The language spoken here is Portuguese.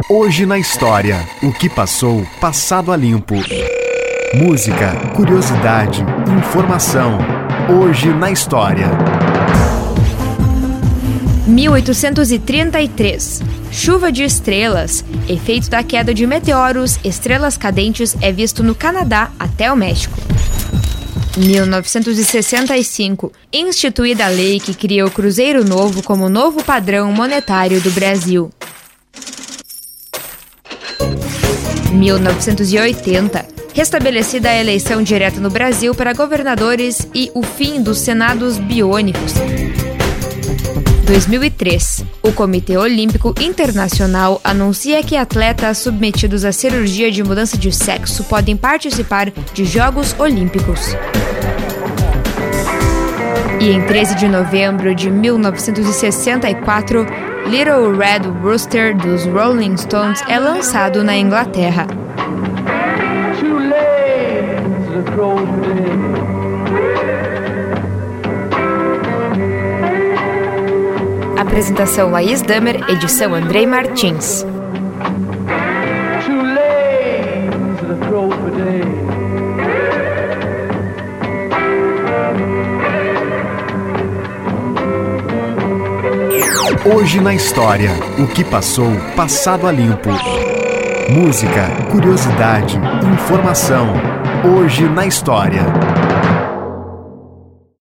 Hoje na história, o que passou, passado a limpo. Música, curiosidade, informação. Hoje na história. 1833. Chuva de estrelas. Efeito da queda de meteoros, estrelas cadentes é visto no Canadá até o México. 1965. Instituída a lei que cria o Cruzeiro Novo como novo padrão monetário do Brasil. 1980. Restabelecida a eleição direta no Brasil para governadores e o fim dos senados biônicos. 2003. O Comitê Olímpico Internacional anuncia que atletas submetidos à cirurgia de mudança de sexo podem participar de Jogos Olímpicos. E em 13 de novembro de 1964, Little Red Rooster dos Rolling Stones é lançado na Inglaterra. Apresentação Laís Damer, edição Andrei Martins. Hoje na história, o que passou, passado a limpo. Música, curiosidade, informação. Hoje na história.